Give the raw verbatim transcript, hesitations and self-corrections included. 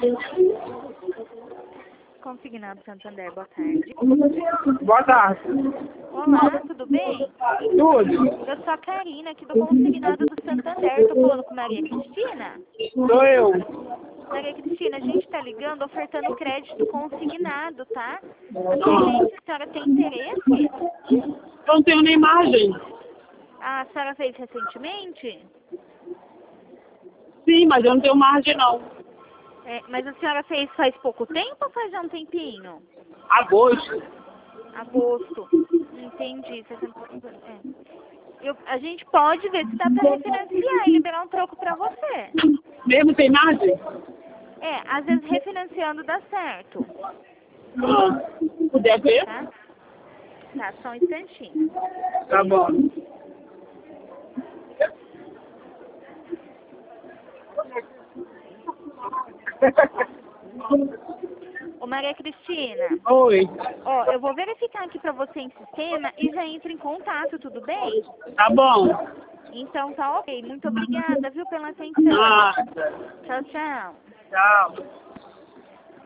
Consignado Santander, boa tarde. Boa tarde. Olá, tudo bem? Tudo? Eu sou a Karina, aqui do Consignado do Santander. Tô falando com Maria Cristina? Sou eu. Maria Cristina, a gente tá ligando ofertando crédito consignado, tá? Atualmente, a senhora tem interesse? Eu não tenho nem margem. A senhora fez recentemente? Sim, mas eu não tenho margem não. É, mas a senhora fez faz pouco tempo ou faz já um tempinho? Agosto. Agosto. Entendi. É. Eu, a gente pode ver se dá para refinanciar e liberar um troco para você. Mesmo sem margem? É, às vezes refinanciando dá certo. Ah, puder ver? Tá? Tá, só um instantinho. Tá bom. Ô Maria Cristina. Oi. Ó, eu vou verificar aqui pra você em sistema e já entro em contato, tudo bem? Tá bom. Então tá ok. Muito obrigada, viu, pela atenção. Ah, Tchau, tchau. tchau.